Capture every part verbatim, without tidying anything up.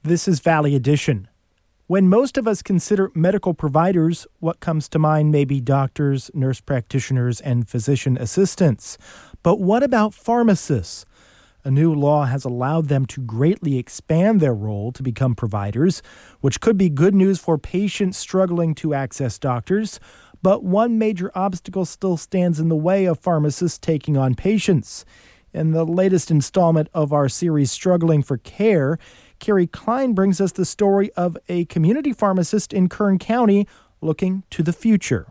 This is Valley Edition. When most of us consider medical providers, what comes to mind may be doctors, nurse practitioners, and physician assistants. But what about pharmacists? A new law has allowed them to greatly expand their role to become providers, which could be good news for patients struggling to access doctors. But one major obstacle still stands in the way of pharmacists taking on patients. In the latest installment of our series, Struggling for Care, Carrie Klein brings us the story of a community pharmacist in Kern County looking to the future.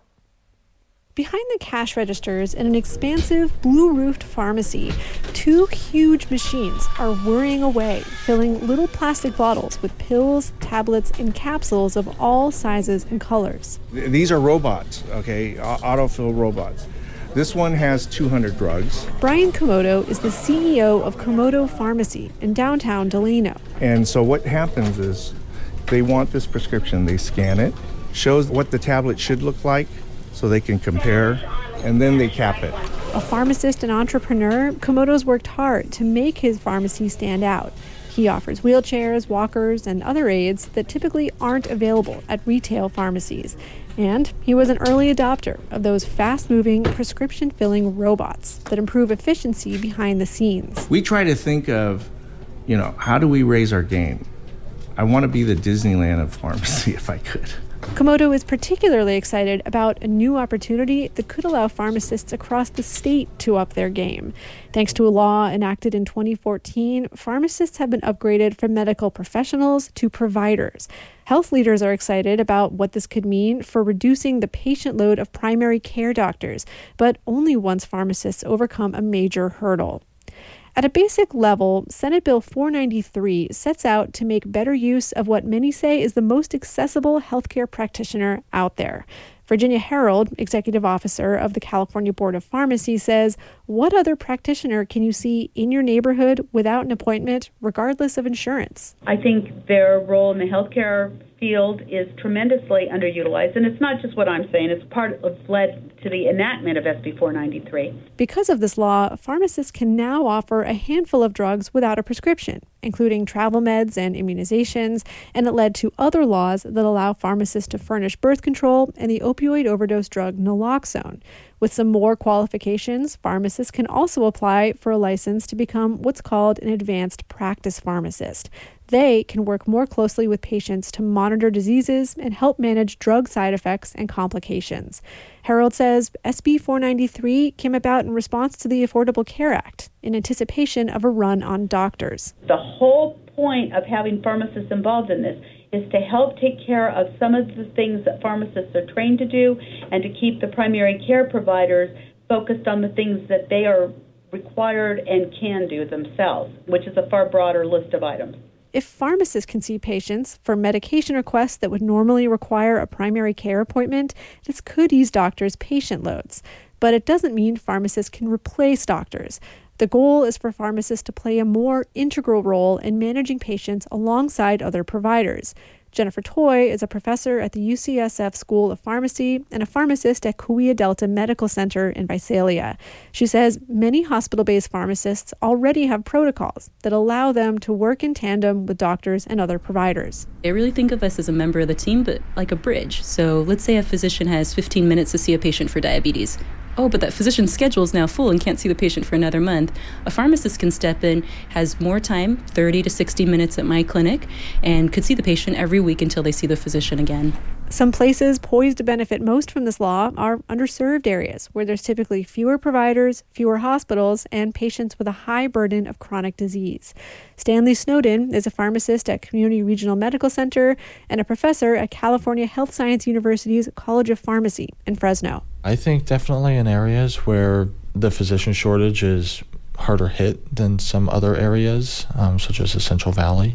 Behind the cash registers in an expansive blue-roofed pharmacy, two huge machines are whirring away, filling little plastic bottles with pills, tablets, and capsules of all sizes and colors. These are robots, okay, autofill robots. This one has two hundred drugs. Brian Komodo is the C E O of Komodo Pharmacy in downtown Delano. And so what happens is they want this prescription, they scan it, shows what the tablet should look like so they can compare, and then they cap it. A pharmacist and entrepreneur, Komodo's worked hard to make his pharmacy stand out. He offers wheelchairs, walkers, and other aids that typically aren't available at retail pharmacies. And he was an early adopter of those fast-moving, prescription-filling robots that improve efficiency behind the scenes. We try to think of, you know, how do we raise our game? I want to be the Disneyland of pharmacy if I could. Komodo is particularly excited about a new opportunity that could allow pharmacists across the state to up their game. Thanks to a law enacted in twenty fourteen, pharmacists have been upgraded from medical professionals to providers. Health leaders are excited about what this could mean for reducing the patient load of primary care doctors, but only once pharmacists overcome a major hurdle. At a basic level, Senate Bill four ninety-three sets out to make better use of what many say is the most accessible healthcare practitioner out there. Virginia Harold, executive officer of the California Board of Pharmacy, says, what other practitioner can you see in your neighborhood without an appointment, regardless of insurance? I think their role in the healthcare field is tremendously underutilized, and it's not just what I'm saying, it's part of led to the enactment of S B four ninety-three. Because of this law, pharmacists can now offer a handful of drugs without a prescription, including travel meds and immunizations, and it led to other laws that allow pharmacists to furnish birth control and the opioid overdose drug naloxone. With some more qualifications, pharmacists can also apply for a license to become what's called an advanced practice pharmacist. They can work more closely with patients to monitor diseases and help manage drug side effects and complications. Harold says S B four ninety-three came about in response to the Affordable Care Act in anticipation of a run on doctors. The whole point of having pharmacists involved in this is to help take care of some of the things that pharmacists are trained to do and to keep the primary care providers focused on the things that they are required and can do themselves, which is a far broader list of items. If pharmacists can see patients for medication requests that would normally require a primary care appointment, this could ease doctors' patient loads. But it doesn't mean pharmacists can replace doctors. The goal is for pharmacists to play a more integral role in managing patients alongside other providers. Jennifer Toy is a professor at the U C S F School of Pharmacy and a pharmacist at Cahuilla Delta Medical Center in Visalia. She says many hospital-based pharmacists already have protocols that allow them to work in tandem with doctors and other providers. I really think of us as a member of the team, but like a bridge. So let's say a physician has fifteen minutes to see a patient for diabetes. Oh, but that physician's schedule is now full and can't see the patient for another month. A pharmacist can step in, has more time, thirty to sixty minutes at my clinic, and could see the patient every week until they see the physician again. Some places poised to benefit most from this law are underserved areas where there's typically fewer providers, fewer hospitals, and patients with a high burden of chronic disease. Stanley Snowden is a pharmacist at Community Regional Medical Center and a professor at California Health Science University's College of Pharmacy in Fresno. I think definitely in areas where the physician shortage is harder hit than some other areas, um, such as the Central Valley.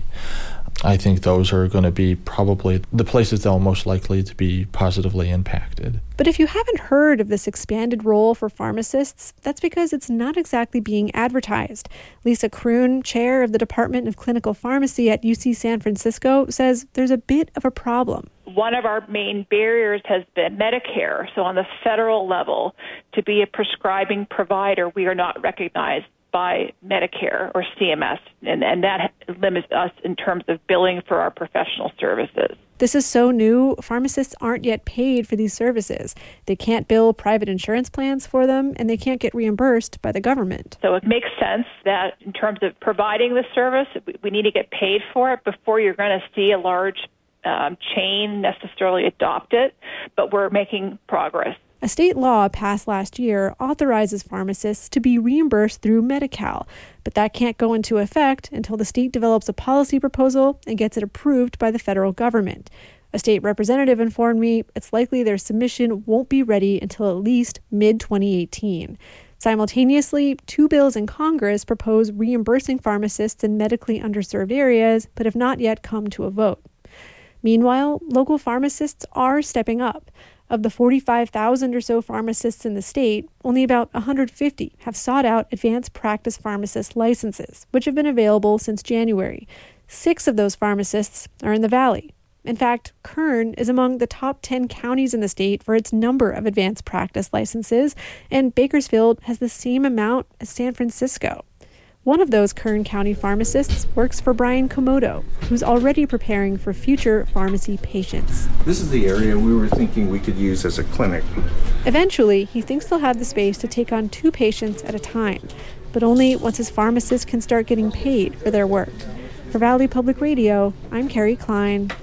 I think those are going to be probably the places that are most likely to be positively impacted. But if you haven't heard of this expanded role for pharmacists, that's because it's not exactly being advertised. Lisa Kroon, chair of the Department of Clinical Pharmacy at U C San Francisco, says there's a bit of a problem. One of our main barriers has been Medicare. So on the federal level, to be a prescribing provider, we are not recognized by Medicare or C M S, and, and that limits us in terms of billing for our professional services. This is so new, pharmacists aren't yet paid for these services. They can't bill private insurance plans for them, and they can't get reimbursed by the government. So it makes sense that in terms of providing the service, we need to get paid for it before you're going to see a large um, chain necessarily adopt it, but we're making progress. A state law passed last year authorizes pharmacists to be reimbursed through Medi-Cal, but that can't go into effect until the state develops a policy proposal and gets it approved by the federal government. A state representative informed me it's likely their submission won't be ready until at least mid twenty eighteen. Simultaneously, two bills in Congress propose reimbursing pharmacists in medically underserved areas, but have not yet come to a vote. Meanwhile, local pharmacists are stepping up. Of the forty-five thousand or so pharmacists in the state, only about one hundred fifty have sought out advanced practice pharmacist licenses, which have been available since January. Six of those pharmacists are in the Valley. In fact, Kern is among the top ten counties in the state for its number of advanced practice licenses, and Bakersfield has the same amount as San Francisco. One of those Kern County pharmacists works for Brian Komodo, who's already preparing for future pharmacy patients. This is the area we were thinking we could use as a clinic. Eventually, he thinks they'll have the space to take on two patients at a time, but only once his pharmacists can start getting paid for their work. For Valley Public Radio, I'm Carrie Klein.